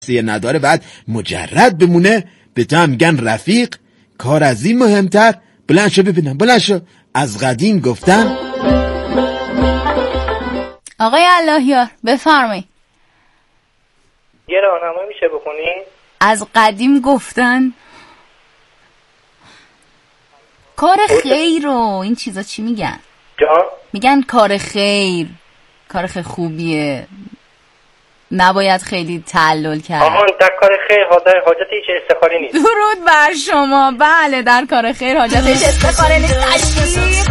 نداره بعد مجرد بمونه، به تو هم میگن رفیق. کار از این مهمتر. بلند شو ببینم، بلند شو. از قدیم گفتن. آقای اللهیار بفرمایید. یه راهنمایی میشه بکنی؟ از قدیم گفتن کار خیر رو این چیزا چی میگن؟ جان؟ میگن کار خیر، کار خیلی خوبیه، نباید خیلی تعلل کرد. آهان در کار خیر حاجت هیچ استخاره نیست. درود بر شما. بله در کار خیر حاجت هیچ استخاره نیست. تشکیل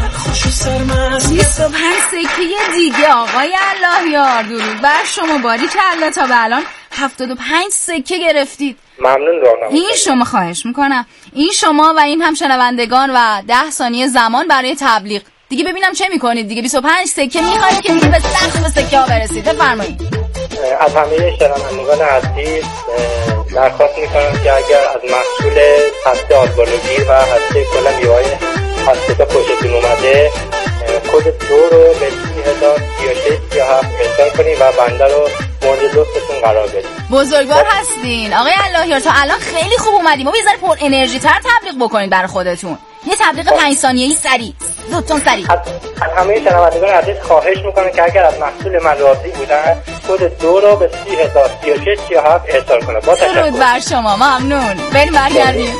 25 سکه دیگه آقای اللهیار. درود بر شما. باری کلا تا به الان 75 سکه گرفتید. ممنون راهنمایی. این شما، خواهش میکنم، این شما و این هم شنوندگان و 10 ثانیه زمان برای تبلیغ دیگه. ببینم چه میکنید دیگه. 25 سکه میخواید که دیگه به سقف سکه ها برسید. بفرمایید. از همه شنوندگان عزیز درخواست میکنم که اگر از محصول هسته آلبالوگیر و هسته کلا میوه‌های هسته تا خوشتون اومده، کد 2 رو به 30,036 ارسال کنید و بنده رو مورد لطفتون قرار بدید. بزرگوار هستین آقای اللهیار. تا الان خیلی خوب اومدیم. ما بیزار پر انرژی تر تبلیغ بکنید برای خودتون. یه تبلیغ 5 ثانیه‌ای سریع، زودتون سریع. از همه شنوندگان عزیز خواهش میکنم که اگر از محصول من راضی بودن، کد 2 رو به 30,036 ارسال کنه. با تشکر. درود بر شما. ممنون. بریم برگردیم.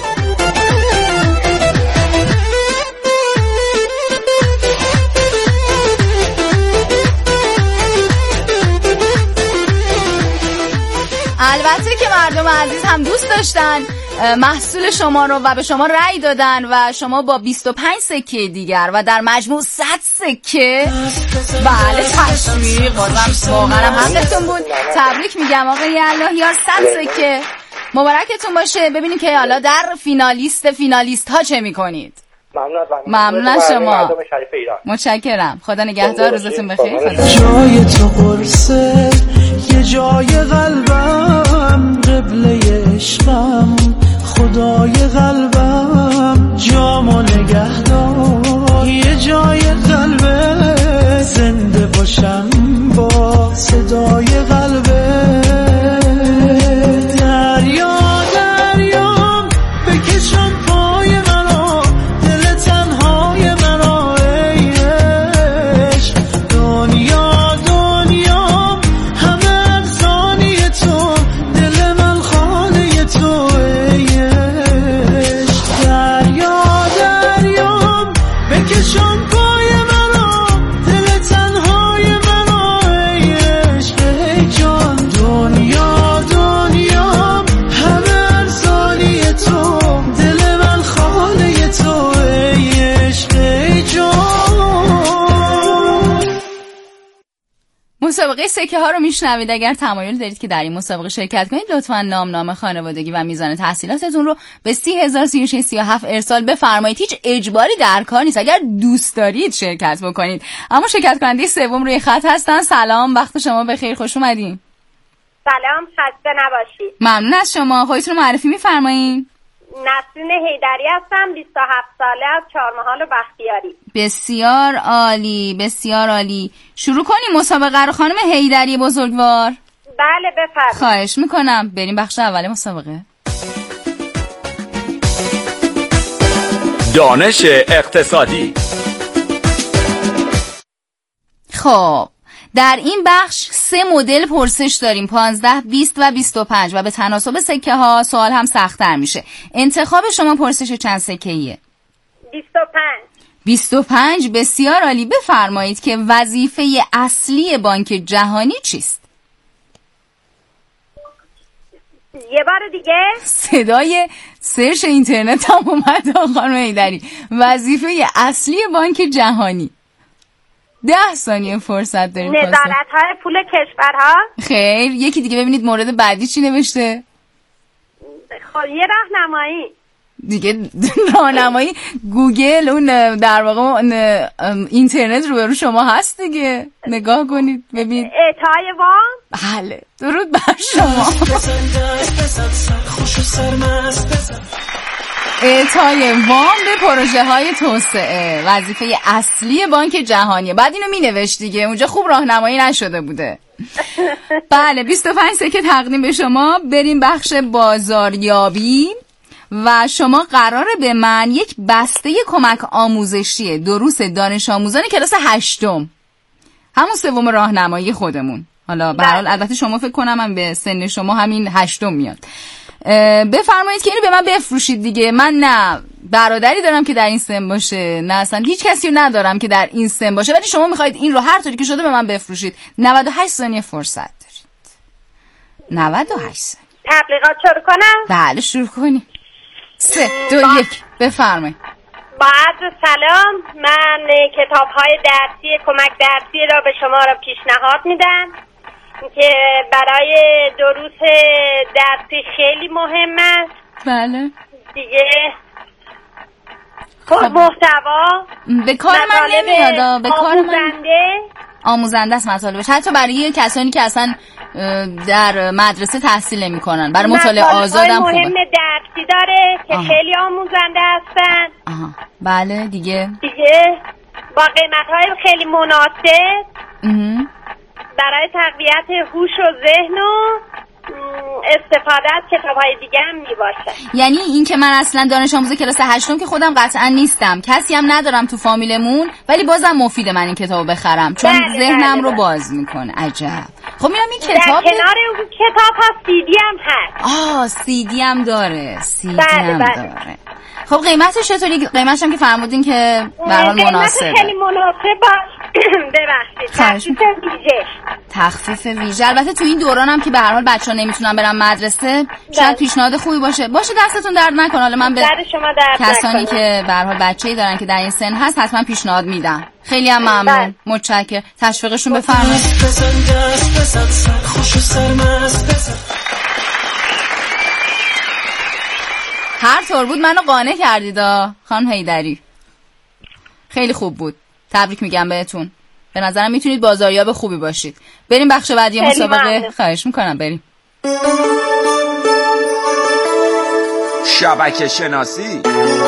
البته که مردم عزیز هم دوست داشتن محصول شما رو و به شما رأی دادن و شما با 25 سکه دیگر و در مجموع 100 سکه. بله تشویق. بازم واقعا حقتون بود. تبریک میگم آقای اللهیار. 100 سکه مبارکتون باشه. ببینیم که حالا در فینالیست ها چه میکنید. ممنون از شما. متشکرم. خدا نگهدار. روزتون بخیر. جای تو قرصه، یه جای قلبم، قبله عشقم، خدای قلبم، جامو نگهدار. یه جای قلبه زنده باشم با صدای قلبه. دریا دریام بکشم پای منو، دل تنهای منو، ای عشق. دنیا دنیام همه افسانه تو، دل من خانه تو، ای عشق. دریا دریام بکشم پای منو، دل تنهای منو، ای عشق، ای جان. دنیا دنیام همه افسانه تو، دل من خانه تو، ای عشق، ای جان. مسابقه سکه ها رو میشنوید. اگر تمایل دارید که در این مسابقه شرکت کنید، لطفاً نام خانوادگی و میزان تحصیلاتتون رو به 30,036 ارسال بفرمایید. هیچ اجباری در کار نیست، اگر دوست دارید شرکت بکنید. اما شرکت کننده سوم روی خط هستن. سلام، وقت شما بخیر، خوش اومدین. سلام، خسته نباشید. ممنون از شما. خودتون رو معرفی میفرمایید. نسرین حیدری هستم، 27 ساله، از چهارمحال و بختیاری. بسیار عالی، بسیار عالی. شروع کنیم مسابقه رو خانم حیدری بزرگوار. بله بفرمایید. خواهش میکنم. بریم بخش اول مسابقه. دانش اقتصادی. خب در این بخش 3 مدل پرسش داریم، 15، 20 و 25 و به تناسب سکه ها سوال هم سخت‌تر میشه. انتخاب شما پرسش چند سکه‌ایه؟ 25. 25 بسیار عالی. بفرمایید که وظیفه اصلی بانک جهانی چیست؟ یه بار دیگه؟ صدای سرچ اینترنت هم اومد خانم حیدری. وظیفه اصلی بانک جهانی. 10 ثانیه فرصت داریم. نظارت‌های پول کشورها؟ خیر، یکی دیگه ببینید مورد بعدی چی نوشته. خب یه راهنمایی دیگه. راهنمایی گوگل، اون در واقع اینترنت روبرو شما هست دیگه، نگاه کنید ببینید. اعطای وام؟ بله، درود بر شما. اعطای وام به پروژه های توسعه وظیفه اصلی بانک جهانیه. بعد اینو می نوشت دیگه، اونجا خوب راهنمایی نشده بوده. بله 25 سکه تقدیم به شما. بریم بخش بازاریابی و شما قراره به من یک بسته کمک آموزشی دروس دانش آموزان کلاس 8، همون سوم راهنمایی خودمون. حالا به هر حال البته شما فکر کنم هم به سن شما همین 8 میاد. بفرمایید که اینو به من بفروشید دیگه. من نه برادری دارم که در این سن باشه، نه اصلا هیچ کسی رو ندارم که در این سن باشه، ولی شما میخواید این رو هر طوری که شده به من بفروشید. 98 ثانیه فرصت دارید. 98 ثانیه. تبلیغات شروع کنم؟ بله شروع کنیم. 3 2 1 بفرمایید. با عرض سلام، من کتاب‌های درسی کمک درسی را به شما را پیشنهاد میدم که برای دروس درسی خیلی مهم است. بله دیگه محتوا به کار من نمیاد، به کار من آموزنده است مطالبش، حتی برای کسانی که اصلا در مدرسه تحصیل نمی‌کنن، برای مطالعه آزادم خوبه. مهم درسی داره که خیلی آموزنده هستن. بله دیگه با قیمت‌های خیلی مناسب برای تقویت هوش و ذهن و استفاده از کتاب‌های دیگه هم میباشه. یعنی این که من اصلا دانش آموز کلاس 8 که خودم قطعا نیستم، کسی هم ندارم تو فامیلمون، ولی بازم مفیده من این کتابو بخرم چون ذهنم رو باز میکنه. عجب. خب میرم این کتاب در کنار اون کتاب هست CD هم هست. CD هم داره. CD هم داره. خب قیمتش چطوری؟ قیمتش هم که فرمودین که به هر حال مناسبه. قیمتش خیلی مناسب ببخشید. تخفیف ویژه. البته تو این دورانم که به هر حال بچه‌ها نمیتونن برن مدرسه، شاید پیشنهاد خوبی باشه دستتون درد نکنه. حالا من به کسانی که به هر حال بچه‌ای دارن که در این سن هست حتما پیشنهاد میدم. خیلی هم ممنون. متشکرم. تشویقشون بفرمایید. هر طور بود منو قانع کردیدا خانم حیدری. خیلی خوب بود. تبریک میگم بهتون. به نظرم میتونید بازاریاب خوبی باشید. بریم بخش بعدی مسابقه. خواهش میکنم بریم. شبکه شناسی.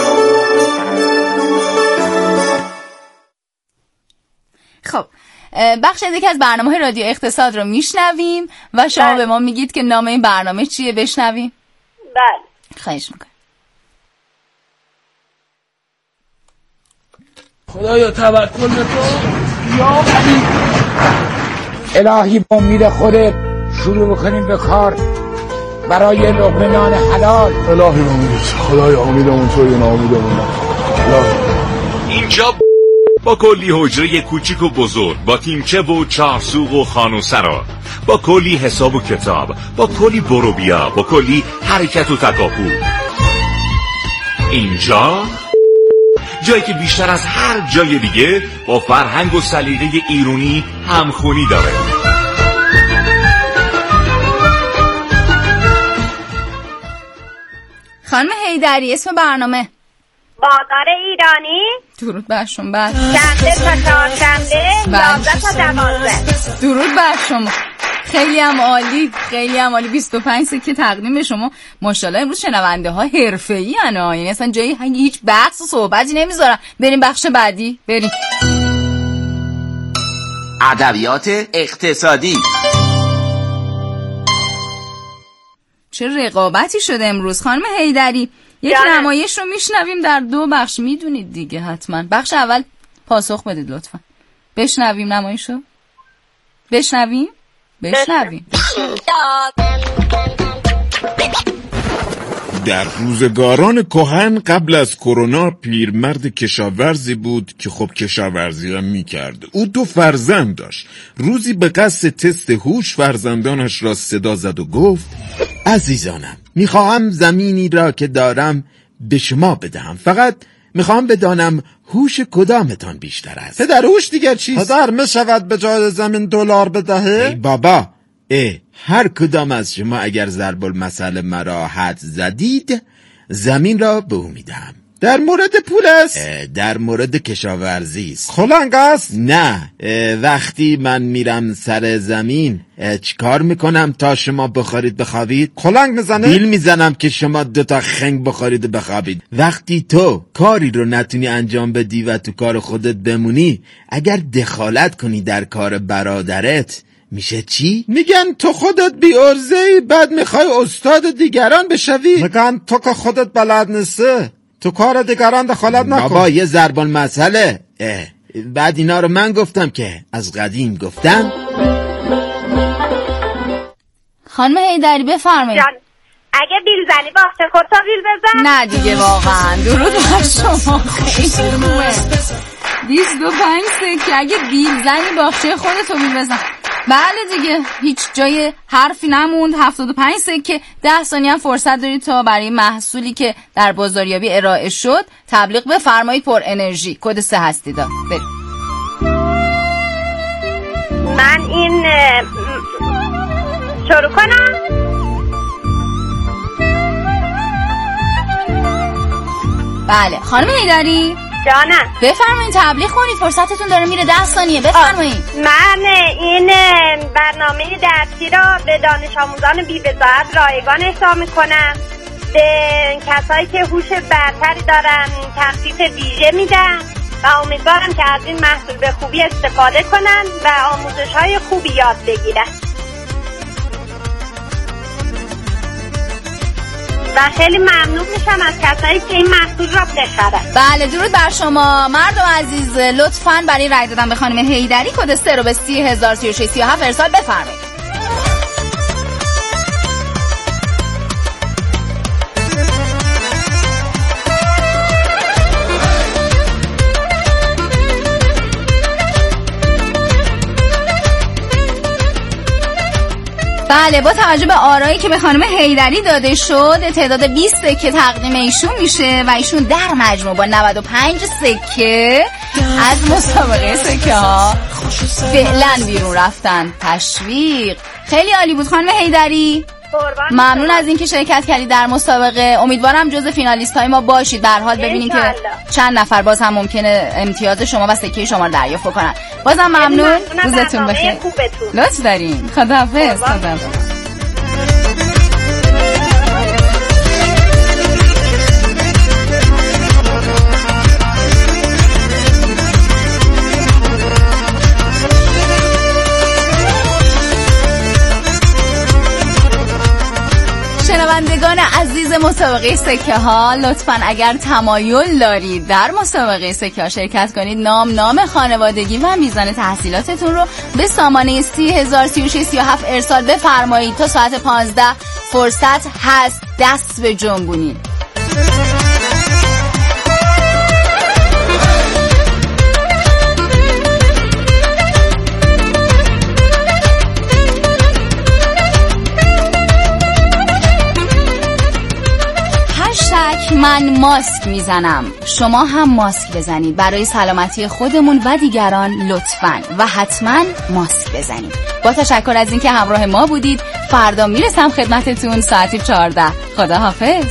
خب بخش دیگه از برنامه رادیو اقتصاد رو میشنویم و شما به ما میگید که نام این برنامه چیه. بشنویم. بله. خواهش میکنم. خدایا توکل به تو یا علی. الهی با امید خودت شروع بکنیم به کار برای لقمه نان حلال. الهی امید خدایا امیدمون توی ناامیدمون. اینجا با کلی حجره کوچیک و بزرگ، با تیمچه و چارسوق و خانوسرا، با کلی حساب و کتاب، با کلی برو بیا، با کلی حرکت و تکاپو. اینجا جایی که بیشتر از هر جای دیگه با فرهنگ و سلیقه ایرانی همخونی داره. خانم حیدری اسم برنامه بازار ایرانی. درود بر شما. شنبه تا چهارشنبه 11 تا 12. درود بر شما. خیلی هم عالی. 25 سکه تقدیم به شما. ماشاءالله امروز شنونده ها حرفه‌ای ان، یعنی اصلا جایی هیچ بحث و صحبتی نمیذارن. بریم بخش بعدی. بریم. ادبیات اقتصادی. چه رقابتی شده امروز خانم حیدری. یک نمایش رو میشنویم در 2 بخش، میدونید دیگه حتما. بخش اول پاسخ بدید لطفا. بشنویم نمایش رو. بشنویم. در روزگاران کهن قبل از کرونا پیرمرد کشاورزی بود که خب کشاورزی هم میکرد. او 2 فرزند داشت. روزی به قصد تست هوش فرزندانش را صدا زد و گفت: عزیزانم، میخواهم زمینی را که دارم به شما بدهم، فقط میخوام بدانم هوش کدامتان بیشتر است. پدر هوش دیگر چیست؟ پدر میشود به جای زمین $. بدهه؟ ای بابا، هر کدام از شما اگر ضرب المثل مرا حد زدید زمین را به او میدهم. در مورد پول است؟ در مورد کشاورزی است. خلنگ است؟ نه، وقتی من میرم سر زمین چیکار میکنم تا شما بخورید بخوابید؟ خلنگ میزنه؟ بیل میزنم که شما 2 تا خنگ بخورید بخوابید. وقتی تو کاری رو نتونی انجام بدی و تو کار خودت بمونی، اگر دخالت کنی در کار برادرت، میشه چی؟ میگن تو خودت بی ارزه‌ای بعد میخوای استاد دیگران بشوی. میگن تو که خودت بلد نیستی تو کار دیگران دخالت نکن. بابا یه ضرب المثله. بعد اینا رو من گفتم که از قدیم گفتم. خانم حیدری بفرمایید. اگه بیل زنی باخته خودتا بیل بزن. نه دیگه واقعا درود بر شما، خیلی خوبه. 25 سکه اگه بیل زنی باخته خودتو بیل بزن. بله دیگه هیچ جای حرفی نموند. 75 سکه. 10 ثانیه هم فرصت دارید تا برای محصولی که در بازاریابی ارائه شد تبلیغ بفرمایید. پر انرژی. کد 3 هستید. برید. من این شروع کنم. بله خانم حیدری جانم بفرمایید تبلیغ کنید، فرصتتون داره میره. 10 ثانیه بفرمایید. من این برنامه درسی را به دانش آموزان بی‌بضاعت رایگان اهدا میکنم. به کسایی که هوش برتری دارن تخفیف ویژه میدم و امیدوارم که از این محصول به خوبی استفاده کنن و آموزش‌های خوبی یاد بگیرن و خیلی ممنون میشم از کسایی که این محصول را بخرن. بله درود بر شما مردم عزیز. لطفاً برای رای دادن به خانم حیدری کد 3 رو به 3003637 ارسال بفرمایید. بله با توجه به آرایی که به خانم حیدری داده شد تعداد 20 سکه تقدیم ایشون میشه و ایشون در مجموع با 95 سکه از مسابقه سکه ها فعلا بیرون رفتن. تشویق. خیلی عالی بود خانم حیدری. ممنون از اینکه شرکت کردید در مسابقه. امیدوارم جزو فینالیست های ما باشید. به هر حال ببینیم که چند نفر باز هم ممکنه امتیاز شما و سکه شما رو دریافت کنن. بازم ممنون. روزتون بخیر. لطف دارین. خداحافظ. خداحافظ. شنوندگان عزیز مسابقه سکه ها لطفاً اگر تمایل دارید در مسابقه سکه ها شرکت کنید نام خانوادگی و میزان تحصیلاتتون رو به سامانه 3003637 ارسال بفرمایید. تا ساعت 15 فرصت هست دست به جنبونید. من ماسک میزنم، شما هم ماسک بزنید برای سلامتی خودمون و دیگران لطفاً و حتما ماسک بزنید. با تشکر از اینکه همراه ما بودید. فردا میرسم خدمتتون ساعت 14. خداحافظ.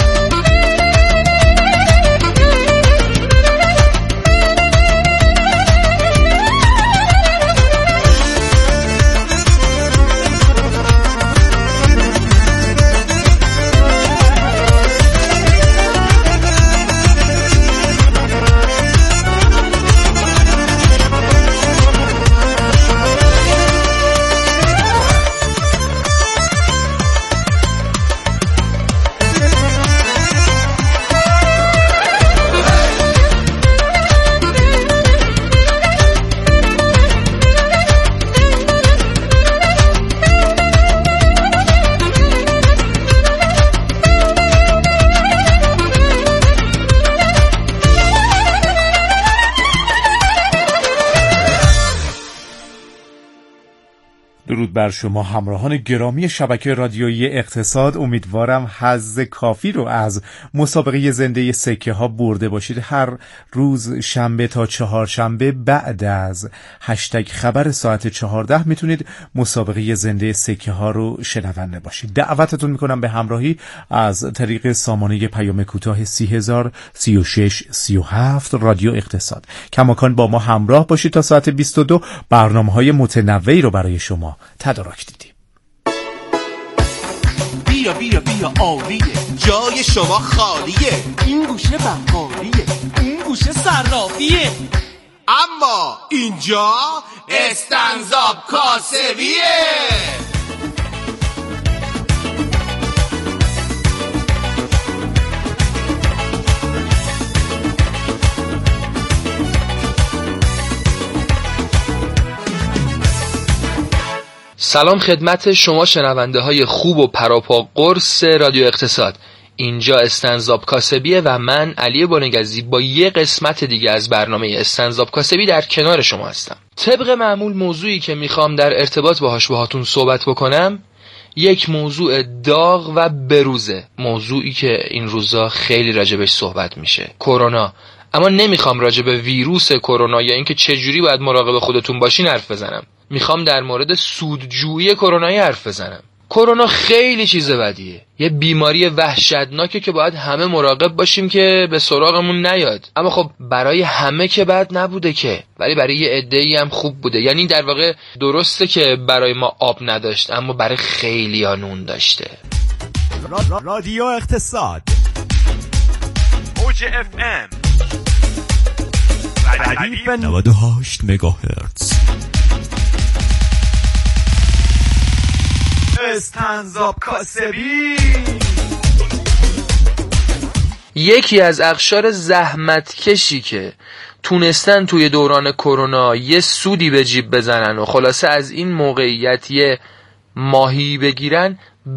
درود بر شما همراهان گرامی شبکه رادیویی اقتصاد. امیدوارم حظ کافی رو از مسابقه زنده سکه ها برده باشید. هر روز شنبه تا چهارشنبه بعد از هشتگ خبر ساعت 14 میتونید مسابقه زنده سکه ها رو شنونده باشید. دعوتتون میکنم به همراهی از طریق سامانه پیام کوتاه 3003637 رادیو اقتصاد. کماکان با ما همراه باشید تا ساعت 22. برنامه‌های متنوعی رو برای شما تدارک دیدیم. بیا بیا بیا عالیه، جای شما خالیه. این گوشه بقالیه، این گوشه صرافیه، اما اینجا استنزاب کاسبیه. سلام خدمت شما شنونده های خوب و پراپا قرص رادیو اقتصاد. اینجا استنزاب کاسبیه و من علی بنگزی با یه قسمت دیگه از برنامه استنزاب کاسبی در کنار شما هستم. طبق معمول موضوعی که میخوام در ارتباط باهاتون صحبت بکنم یک موضوع داغ و بروزه، موضوعی که این روزا خیلی راجبش صحبت میشه، کرونا. اما نمیخوام راجب ویروس کرونا یا اینکه چجوری باید مراقب خودتون باشین حرف بزنم. میخوام در مورد سودجویی کرونایی حرف بزنم. کرونا خیلی چیز بدیه، یه بیماری وحشتناکه که باید همه مراقب باشیم که به سراغمون نیاد. اما خب برای همه که بد نبوده که، ولی برای یه عده‌ای هم خوب بوده. یعنی در واقع درسته که برای ما آب نداشت، اما برای خیلی‌ها نون داشته. رادیو اقتصاد موج FM 98 مگاهرتز. استنزاب کاسبی. یکی از اقشار زحمتکشی که تونستن توی دوران کرونا یه سودی به جیب بزنن و خلاصه از این موقعیت یه ماهی بگیرن،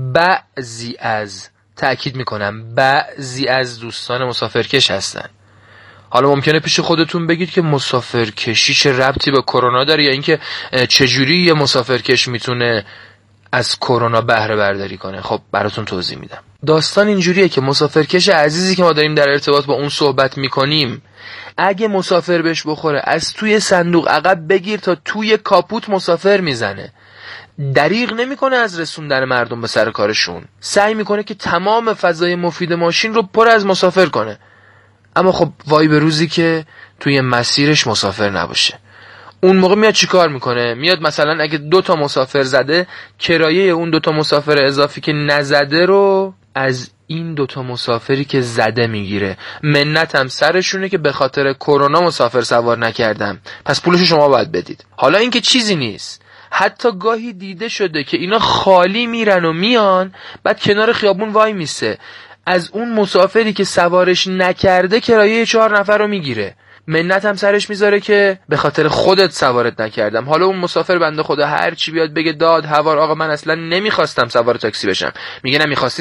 تأکید میکنم بعضی از دوستان مسافرکش هستن. حالا ممکنه پیش خودتون بگید که مسافرکشی چه ربطی به کرونا داره، یا اینکه چجوری یه مسافرکش میتونه از کرونا بهره برداری کنه. خب براتون توضیح میدم. داستان اینجوریه که مسافرکش عزیزی که ما داریم در ارتباط با اون صحبت میکنیم، اگه مسافر بهش بخوره از توی صندوق عقب بگیر تا توی کاپوت مسافر میزنه. دریغ نمیکنه از رسوندن مردم به سر کارشون، سعی میکنه که تمام فضای مفید ماشین رو پر از مسافر کنه. اما خب وای به روزی که توی مسیرش مسافر نباشه. اون موقع میاد چی کار میکنه؟ میاد مثلا اگه 2 مسافر زده، کرایه اون 2 مسافر اضافی که نزده رو از این 2 مسافری که زده میگیره. منت هم سرشونه که به خاطر کرونا مسافر سوار نکردم، پس پولشو شما باید بدید. حالا این که چیزی نیست، حتی گاهی دیده شده که اینا خالی میرن و میان، بعد کنار خیابون وای میسه، از اون مسافری که سوارش نکرده کرایه 4 نفر رو میگیره. منت هم سرش میذاره که به خاطر خودت سوارت نکردم. حالا اون مسافر بنده خدا هر چی بیاد بگه داد هوار، آقا من اصلا نمیخواستم سوار تاکسی بشم. میگه نه، میخواستی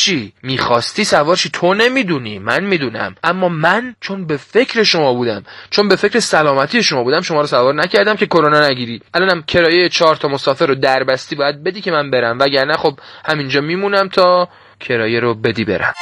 سوار شی، تو نمیدونی، من میدونم. اما من چون به فکر شما بودم، چون به فکر سلامتی شما بودم، شما رو سوار نکردم که کرونا نگیری. الانم کرایه 4 مسافر رو دربستی باید بدی که من برم، وگرنه خب همینجا میمونم تا کرایه رو بدی برم.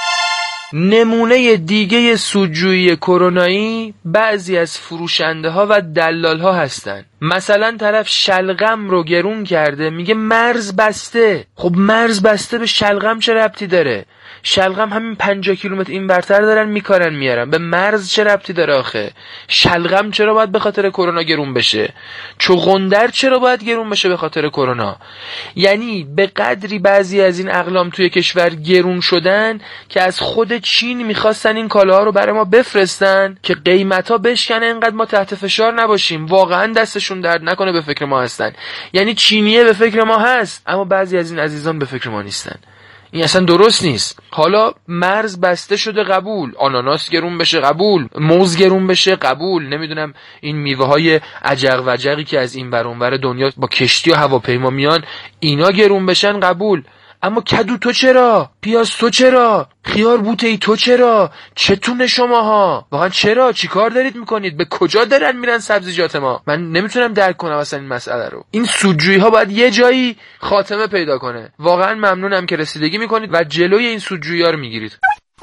نمونه دیگه سودجویی کرونایی بعضی از فروشنده ها و دلال ها هستن. مثلا طرف شلغم رو گرون کرده، میگه مرز بسته. خب مرز بسته به شلغم چه ربطی داره؟ شلغم همین 50 کیلومتر این برتر دارن میکارن میارن، به مرز چه ربطی داره آخه؟ شلغم چرا باید به خاطر کرونا گرون بشه؟ چغندر چرا باید گرون بشه به خاطر کرونا؟ یعنی به قدری بعضی از این اقلام توی کشور گرون شدن که از خود چین میخواستن این کالاها رو برای ما بفرستن که قیمتا بشکنه، اینقدر ما تحت فشار نباشیم. واقعا دستشون درد نکنه، به فکر ما هستن. یعنی چینیه به فکر ما هست، اما بعضی از این عزیزان به فکر ما نیستن. این اصلا درست نیست. حالا مرز بسته شده، قبول. آناناس گرون بشه، قبول. موز گرون بشه، قبول. نمیدونم این میوه های عجق وجقی که از این ور اون ور دنیا با کشتی و هواپیما میان، اینا گرون بشن، قبول. اما کدو تو چرا؟ پیاز تو چرا؟ خیار بوته‌ای تو چرا؟ چتونه شماها؟ واقعا چرا؟ چی کار دارید میکنید؟ به کجا دارن میرن سبزیجات ما؟ من نمیتونم درک کنم اصلا این مسئله رو. این سودجویی ها باید یه جایی خاتمه پیدا کنه. واقعا ممنونم که رسیدگی میکنید و جلوی این سودجویی ها رو میگیرید.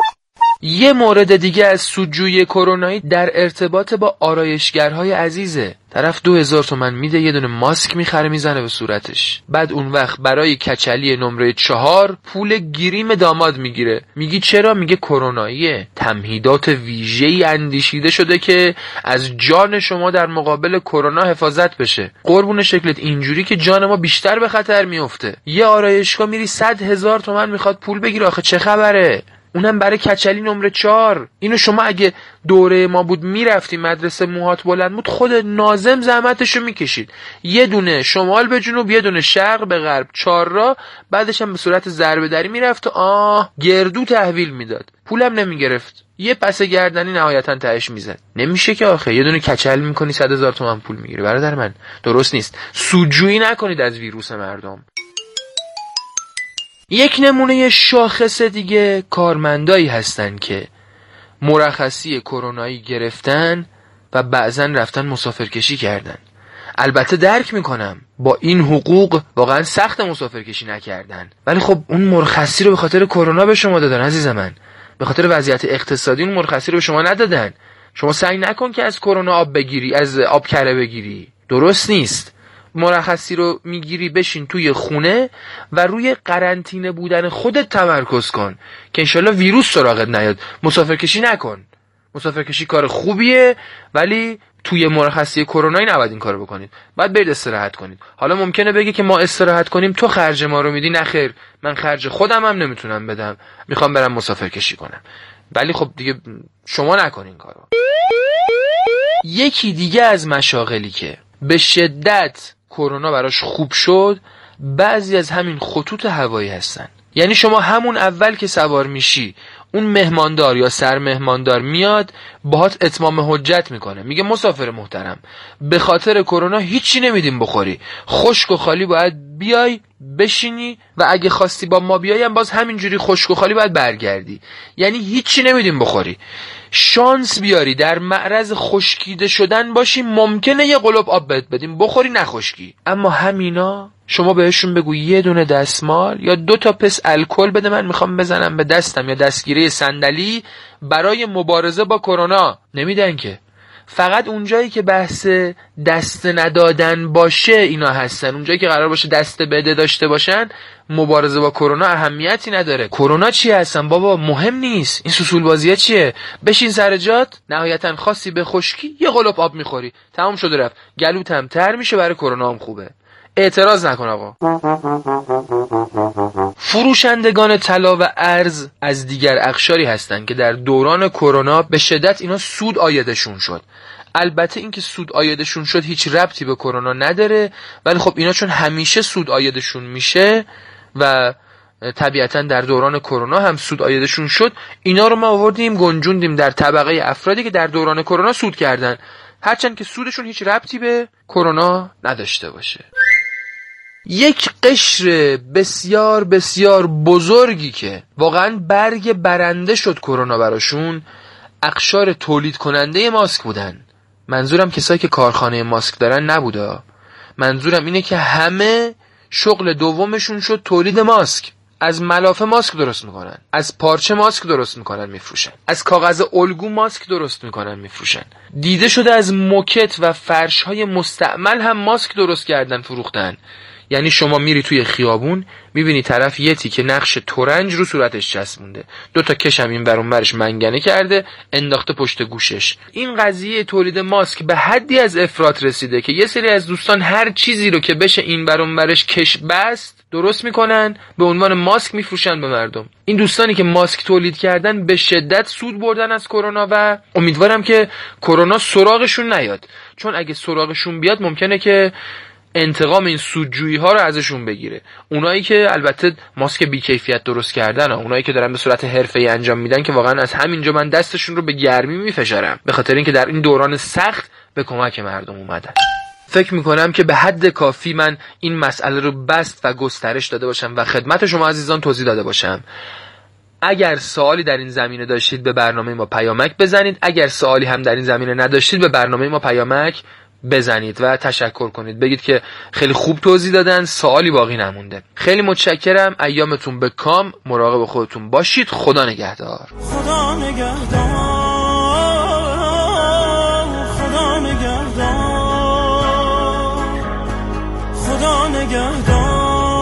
یه مورد دیگه از سودجویی کرونایی در ارتباط با آرایشگرهای عزیزه. طرف 2000 تومان میده، یه دونه ماسک میخره میزنه به صورتش، بعد اون وقت برای کچلی نمره 4 پول گریم داماد میگیره. میگی چرا؟ میگه کروناییه. تمهیدات ویژه‌ای اندیشیده شده که از جان شما در مقابل کرونا حفاظت بشه. قربون شکلت، اینجوری که جان ما بیشتر به خطر میفته. یه آرایشگاه میری 100,000 تومان میخواد پول بگیره، آخه چه خبره؟ اونم برای کچلی نمره 4. اینو شما اگه دوره ما بود میرفتی مدرسه موهات بلند بود، خود ناظم زحمتشو میکشید، یه دونه شمال به جنوب یه دونه شرق به غرب 4 را، بعدش هم به صورت ضربه دری میرفت و گردو تحویل میداد، پولم نمیگرفت، یه پس گردنی نهایتا تهش میزد. نمیشه که آخه یه دونه کچل میکنی 100,000 تومان پول میگیری. برادر من درست نیست. سودجویی نکنید از ویروس مردم. یک نمونه شاخص دیگه کارمندایی هستن که مرخصی کرونایی گرفتن و بعضن رفتن مسافرکشی کردن. البته درک میکنم با این حقوق واقعا سخت مسافرکشی نکردن، ولی خب اون مرخصی رو به خاطر کرونا به شما دادن عزیز من، به خاطر وضعیت اقتصادی اون مرخصی رو به شما ندادن. شما سعی نکن که از کرونا آب بگیری، از آب کره بگیری، درست نیست. مرخصی رو میگیری بشین توی خونه و روی قرنطینه بودن خودت تمرکز کن که انشالله ویروس سراغت نیاد. مسافرکشی نکن. مسافرکشی کار خوبیه ولی توی مرخصی کرونایی نباید این کارو بکنید. باید برید استراحت کنید. حالا ممکنه بگی که ما استراحت کنیم تو خرج ما رو میدی. نخیر، من خرج خودم هم نمیتونم بدم، میخوام برم مسافرکشی کنم. ولی خب دیگه شما نکن این کارو. یکی دیگه از مشاغلی که به شدت کرونا براش خوب شد بعضی از همین خطوط هوایی هستن. یعنی شما همون اول که سوار میشی اون مهماندار یا سرمهماندار میاد باهات اتمام حجت میکنه، میگه مسافر محترم به خاطر کرونا هیچی نمیدیم بخوری، خشک و خالی باید بیای بشینی و اگه خواستی با ما بیای هم باز همینجوری خشک و خالی باید برگردی. یعنی هیچی نمیدیم بخوری. شانس بیاری در معرض خشکیده شدن باشی ممکنه یه قلوب آب بهت بدیم بخوری نخشکی. اما همینا شما بهشون بگو یه دونه دستمال یا 2 تا پس الکل بده، من میخوام بزنم به دستم یا دستگیره صندلی برای مبارزه با کرونا. نمیدن که. فقط اونجایی که بحث دست ندادن باشه اینا هستن. اونجایی که قرار باشه دست بده داشته باشن مبارزه با کرونا اهمیتی نداره. کرونا چی هستن بابا؟ مهم نیست. این سوسول بازیه چیه؟ بشین سر جات، نهایتا خاصی به خشکی یه قلوب آب میخوری، تمام شده رفت. گلوت هم تر میشه، برای کرونا هم خوبه. اعتراض نکن آقا. فروشندگان طلا و ارز از دیگر اقشاری هستند که در دوران کرونا به شدت اینا سود عایدشون شد. البته اینکه سود عایدشون شد هیچ ربطی به کرونا نداره، ولی خب اینا چون همیشه سود عایدشون میشه و طبیعتا در دوران کرونا هم سود عایدشون شد، اینا رو ما آوردیم گنجوندیم در طبقه افرادی که در دوران کرونا سود کردن، هرچند که سودشون هیچ ربطی به کرونا نداشته باشه. یک قشر بسیار بسیار بزرگی که واقعا برگ برنده شد کرونا براشون، اقشار تولید کننده ماسک بودن. منظورم کسایی که کارخانه ماسک دارن نبوده، منظورم اینه که همه شغل دومشون شد تولید ماسک. از ملافه ماسک درست میکنن، از پارچه ماسک درست میکنن میفروشن، از کاغذ الگو ماسک درست میکنن میفروشن. دیده شده از موکت و فرش های مستعمل هم ماسک درست کردن فروختن. یعنی شما میری توی خیابون میبینی طرف یه تیکه نقش ترنج رو صورتش چسبونده، 2 تا کش هم این ور اون ورش منگنه کرده انداخته پشت گوشش. این قضیه تولید ماسک به حدی از افراط رسیده که یه سری از دوستان هر چیزی رو که بشه این ور اون ورش کش بست درست میکنن به عنوان ماسک میفروشن به مردم. این دوستانی که ماسک تولید کردن به شدت سود بردن از کرونا و امیدوارم که کرونا سراغشون نیاد، چون اگه سراغشون بیاد ممکنه که انتقام این سودجویی ها رو ازشون بگیره. اونایی که البته ماسک بی‌کیفیت درست کردن، اونایی که دارن به صورت حرفه‌ای انجام میدن که واقعا از همینجا من دستشون رو به گرمی میفشارم، به خاطر اینکه در این دوران سخت به کمک مردم اومدن. فکر میکنم که به حد کافی من این مسئله رو بسط و گسترش داده باشم و خدمت شما عزیزان توضیح داده باشم. اگر سوالی در این زمینه داشتید به برنامه ما پیامک بزنید، اگر سوالی هم در این زمینه نداشتید به برنامه ما پیامک بزنید و تشکر کنید، بگید که خیلی خوب توضیح دادن، سوالی باقی نمونده. خیلی متشکرم. ایامتون به کام، مراقب خودتون باشید. خدا نگهدار. خدا نگهدار، خدا نگهدار، خدا نگهدار،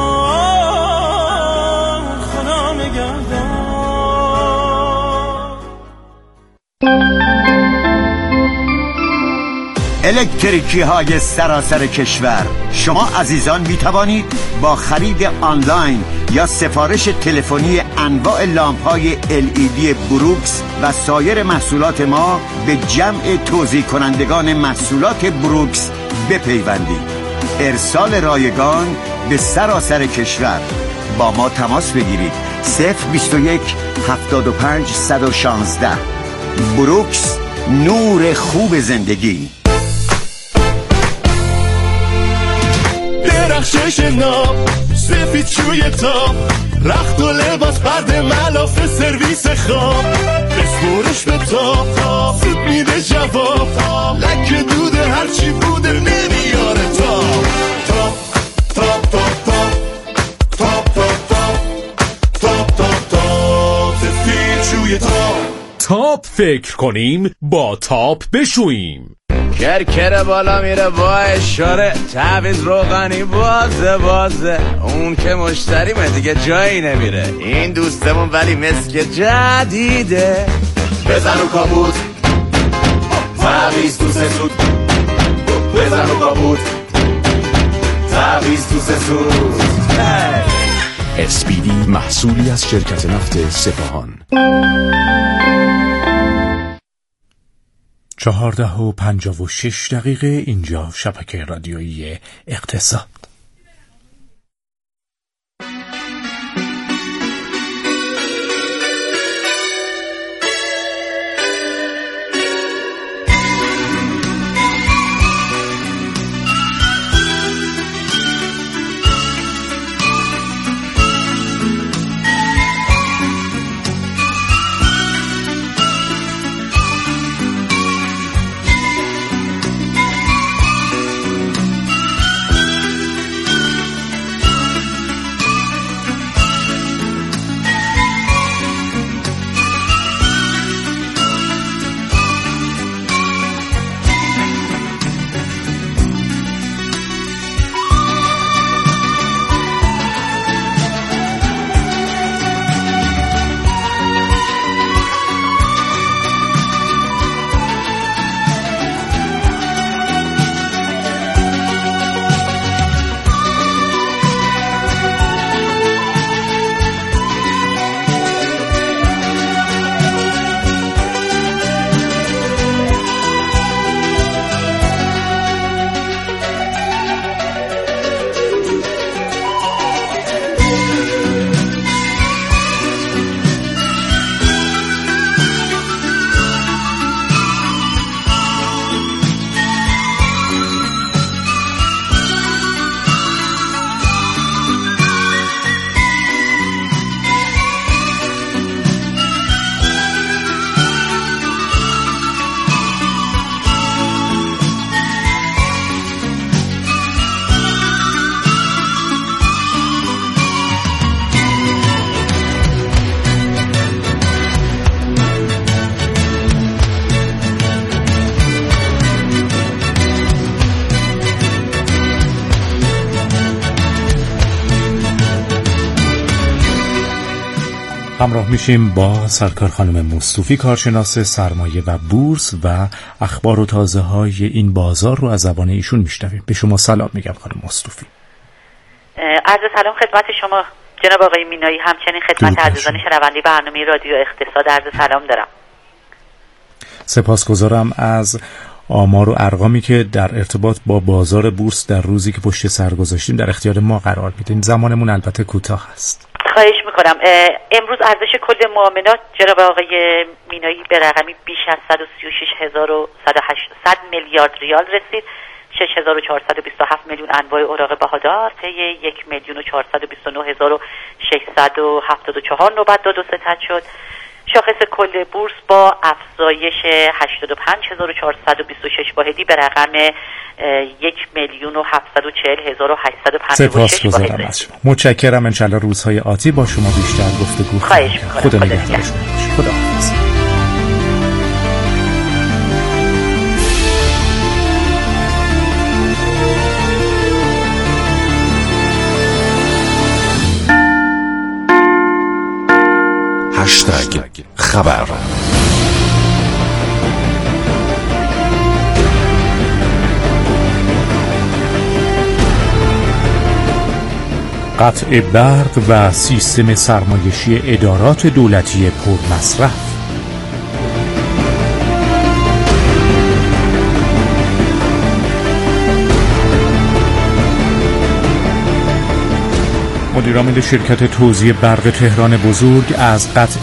خدا نگهدار. الکتریکی های سراسر کشور. شما عزیزان می توانید با خرید آنلاین یا سفارش تلفنی انواع لامپ های LED بروکس و سایر محصولات ما به جمع توزیع کنندگان محصولات بروکس بپیوندید. ارسال رایگان به سراسر کشور. با ما تماس بگیرید 021 75 116. بروکس، نور خوب زندگی. درخشش ناب، سفید شوی تاب، رخت و لباس، پرد ملافه، سرویس خواب، بسپورش به تاب، زود میده جواب، لک دوده هرچی بوده نمیاره تاب. تاب تاب تاب تاب تاب تاب تاب تاب، سفید شوی تاب. تاپ فکر کنیم با تاپ بشوییم. کرکر بالا میره با اشاره، تعویض روغنی بازه اون که مشتریمه دیگه جایی نمیره. این دوستمون ولی مسک جدیده. بزن و کابوت، تعویض تو سسود. بزن و کابوت، تعویض تو سسود. SPD محصولی از شرکت نفت سپاهان. 14:56 اینجا شبکه رادیویی اقتصاد. همراه میشیم با سرکار خانم مصطفی، کارشناس سرمایه و بورس، و اخبار و تازه های این بازار رو از زبان ایشون میشنویم. به شما سلام میگم خانم مصطفی. عرض سلام خدمت شما جناب آقای مینایی، همچنین خدمت عزیزان شنونده برنامه رادیو اقتصاد عرض سلام دارم. سپاسگزارم از آمار و ارقامی که در ارتباط با بازار بورس در روزی که پشت سر گذاشتیم در اختیار ما قرار میدین. زمانمون البته کوتاه است. خواهش میکنم. امروز ارزش کل معاملات جناب آقای مینایی به رقمی بیش از 136,100 میلیارد ریال رسید. 6,427 میلیون انواع اوراق بهادار طی 1,429,674 نوبت داد و ستد شد. شاخص کل بورس با افزایش 85,426 واحدی به رقم 1,740,856 سپاسگزارم از شما. متشکرم. انشالله روزهای آتی با شما بیشتر گفتگو خواهش می‌کنم. خدا نگهدار شما. خدا حافظ. هشتگ خبر. قطع برق و سیستم سرمایشی ادارات دولتی پرمصرف. مدیرعامل شرکت توزیع برق تهران بزرگ از قطع